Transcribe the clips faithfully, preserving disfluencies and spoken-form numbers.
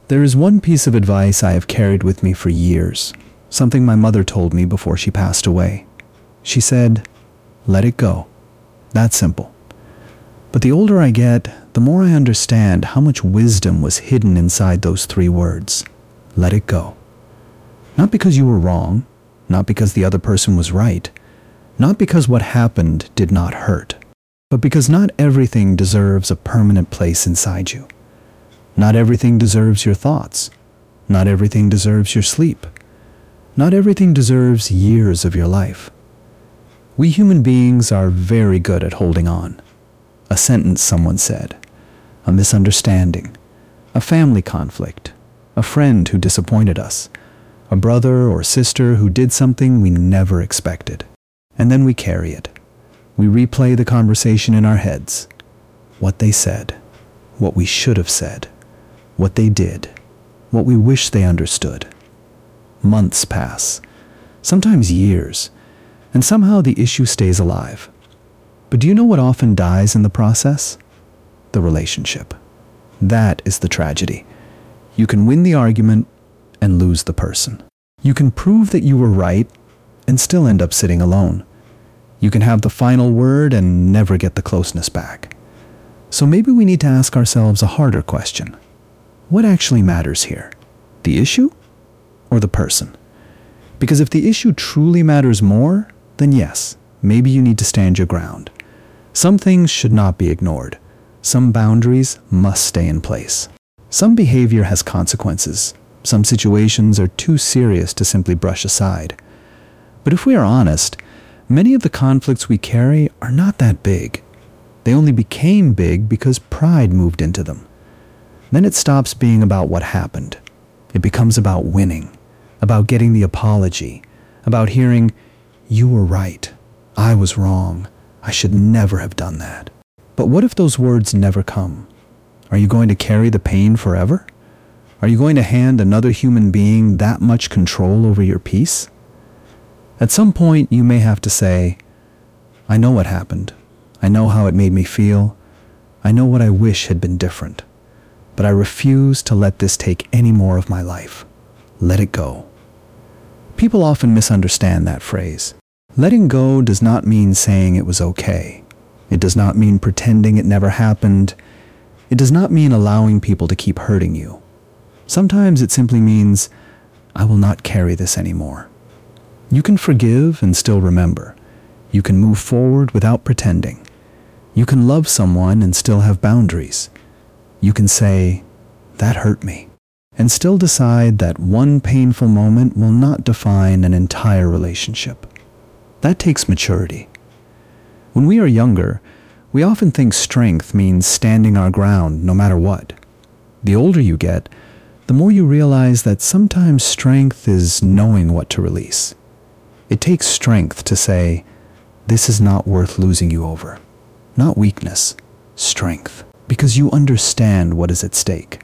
There is one piece of advice I have carried with me for years, something my mother told me before she passed away. She said, "Let it go." That's simple. But the older I get, the more I understand how much wisdom was hidden inside those three words. Let it go. Not because you were wrong, not because the other person was right, not because what happened did not hurt, but because not everything deserves a permanent place inside you. Not everything deserves your thoughts. Not everything deserves your sleep. Not everything deserves years of your life. We human beings are very good at holding on. A sentence someone said, a misunderstanding, a family conflict, a friend who disappointed us, a brother or sister who did something we never expected. And then we carry it. We replay the conversation in our heads. What they said, what we should have said, what they did, what we wish they understood. Months pass, sometimes years, and somehow the issue stays alive. But do you know what often dies in the process? The relationship. That is the tragedy. You can win the argument and lose the person. You can prove that you were right and still end up sitting alone. You can have the final word and never get the closeness back. So maybe we need to ask ourselves a harder question. What actually matters here? The issue or the person? Because if the issue truly matters more, then yes, maybe you need to stand your ground. Some things should not be ignored. Some boundaries must stay in place. Some behavior has consequences. Some situations are too serious to simply brush aside. But if we are honest, many of the conflicts we carry are not that big. They only became big because pride moved into them. Then it stops being about what happened. It becomes about winning, about getting the apology, about hearing, "You were right. I was wrong. I should never have done that." But what if those words never come? Are you going to carry the pain forever? Are you going to hand another human being that much control over your peace? At some point, you may have to say, "I know what happened. I know how it made me feel. I know what I wish had been different. But I refuse to let this take any more of my life. Let it go." People often misunderstand that phrase. Letting go does not mean saying it was okay. It does not mean pretending it never happened. It does not mean allowing people to keep hurting you. Sometimes it simply means, "I will not carry this anymore." You can forgive and still remember. You can move forward without pretending. You can love someone and still have boundaries. You can say, "That hurt me," and still decide that one painful moment will not define an entire relationship. That takes maturity. When we are younger, we often think strength means standing our ground no matter what. The older you get, the more you realize that sometimes strength is knowing what to release. It takes strength to say, "This is not worth losing you over." Not weakness, strength, because you understand what is at stake.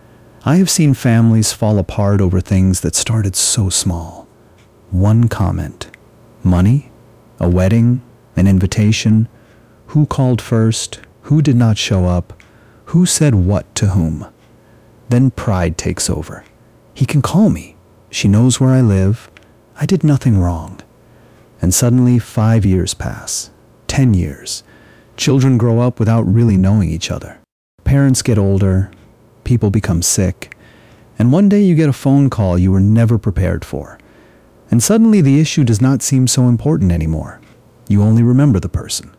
I have seen families fall apart over things that started so small. One comment, money, a wedding, an invitation, who called first, who did not show up, who said what to whom. Then pride takes over. He can call me. She knows where I live. I did nothing wrong. And suddenly five years pass, ten years. Children grow up without really knowing each other. Parents get older, people become sick, and one day you get a phone call you were never prepared for. And suddenly the issue does not seem so important anymore. You only remember the person.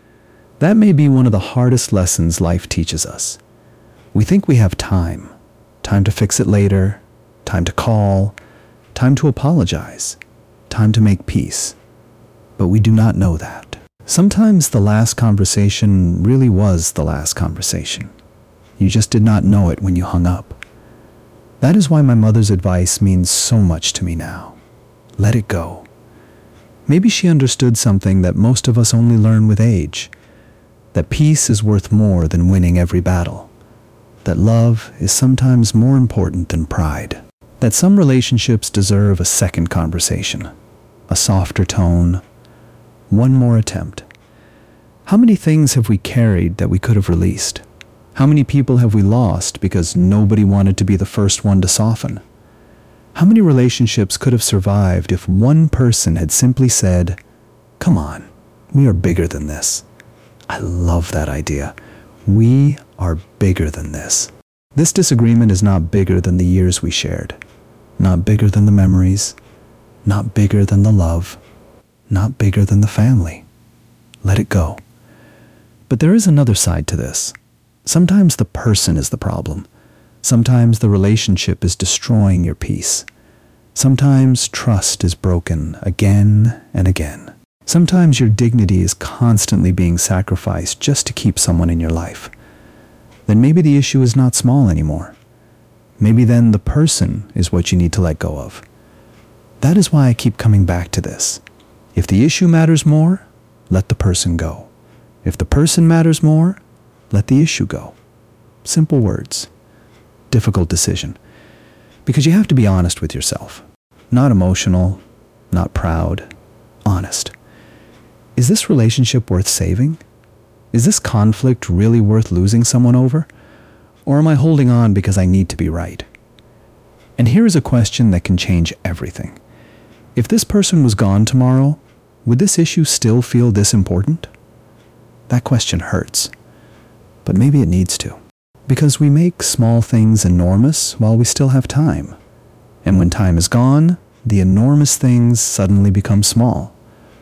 That may be one of the hardest lessons life teaches us. We think we have time. Time to fix it later, time to call, time to apologize, time to make peace. But we do not know that. Sometimes the last conversation really was the last conversation. You just did not know it when you hung up. That is why my mother's advice means so much to me now. Let it go. Maybe she understood something that most of us only learn with age. That peace is worth more than winning every battle. That love is sometimes more important than pride. That some relationships deserve a second conversation, a softer tone, one more attempt. How many things have we carried that we could have released? How many people have we lost because nobody wanted to be the first one to soften? How many relationships could have survived if one person had simply said, "Come on, we are bigger than this"? I love that idea. We are bigger than this. This disagreement is not bigger than the years we shared, not bigger than the memories, not bigger than the love, not bigger than the family. Let it go. But there is another side to this. Sometimes the person is the problem. Sometimes the relationship is destroying your peace. Sometimes trust is broken again and again. Sometimes your dignity is constantly being sacrificed just to keep someone in your life. Then maybe the issue is not small anymore. Maybe then the person is what you need to let go of. That is why I keep coming back to this. If the issue matters more, let the person go. If the person matters more, let the issue go. Simple words. Difficult decision. Because you have to be honest with yourself. Not emotional, not proud, honest. Is this relationship worth saving? Is this conflict really worth losing someone over? Or am I holding on because I need to be right? And here is a question that can change everything. If this person was gone tomorrow, would this issue still feel this important? That question hurts. But maybe it needs to. Because we make small things enormous while we still have time. And when time is gone, the enormous things suddenly become small.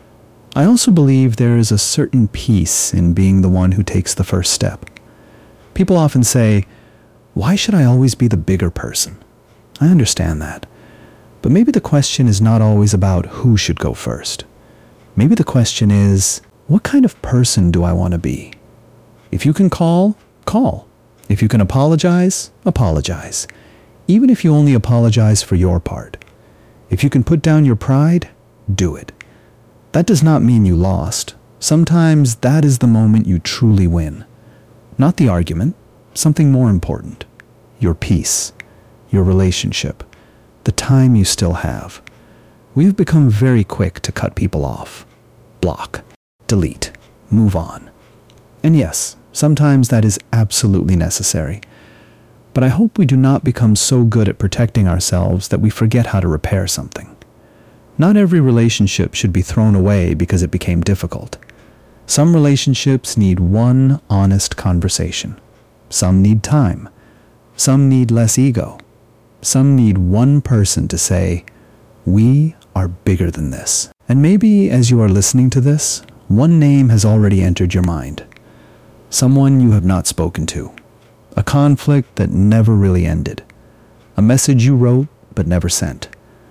I also believe there is a certain peace in being the one who takes the first step. People often say, "Why should I always be the bigger person?" I understand that. But maybe the question is not always about who should go first. Maybe the question is, what kind of person do I want to be? If you can call, call. If you can apologize, apologize. Even if you only apologize for your part. If you can put down your pride, do it. That does not mean you lost. Sometimes that is the moment you truly win. Not the argument, something more important. Your peace, your relationship, the time you still have. We've become very quick to cut people off. Block, delete, move on. And yes, sometimes that is absolutely necessary. But I hope we do not become so good at protecting ourselves that we forget how to repair something. Not every relationship should be thrown away because it became difficult. Some relationships need one honest conversation. Some need time. Some need less ego. Some need one person to say, "We are bigger than this." And maybe as you are listening to this, one name has already entered your mind. Someone you have not spoken to. A conflict that never really ended. A message you wrote but never sent.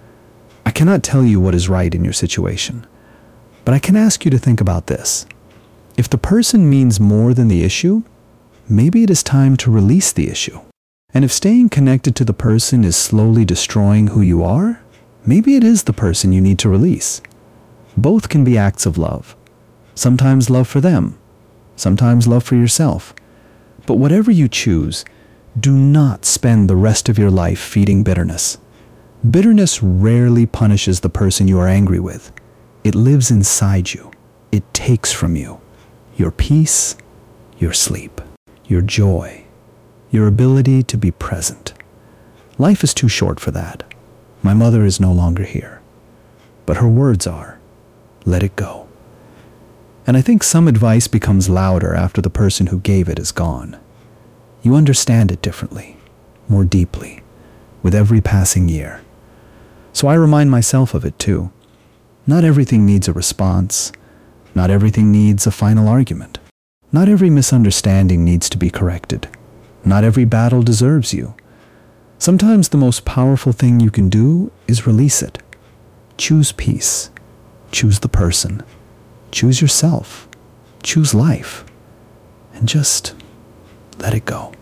I cannot tell you what is right in your situation, but I can ask you to think about this. If the person means more than the issue, maybe it is time to release the issue. And if staying connected to the person is slowly destroying who you are, maybe it is the person you need to release. Both can be acts of love. Sometimes love for them, sometimes love for yourself. But whatever you choose, do not spend the rest of your life feeding bitterness. Bitterness rarely punishes the person you are angry with. It lives inside you. It takes from you your peace, your sleep, your joy, your ability to be present. Life is too short for that. My mother is no longer here. But her words are, let it go. And I think some advice becomes louder after the person who gave it is gone. You understand it differently, more deeply, with every passing year. So I remind myself of it too. Not everything needs a response. Not everything needs a final argument. Not every misunderstanding needs to be corrected. Not every battle deserves you. Sometimes the most powerful thing you can do is release it. Choose peace. Choose the person. Choose yourself. Choose life. And just let it go.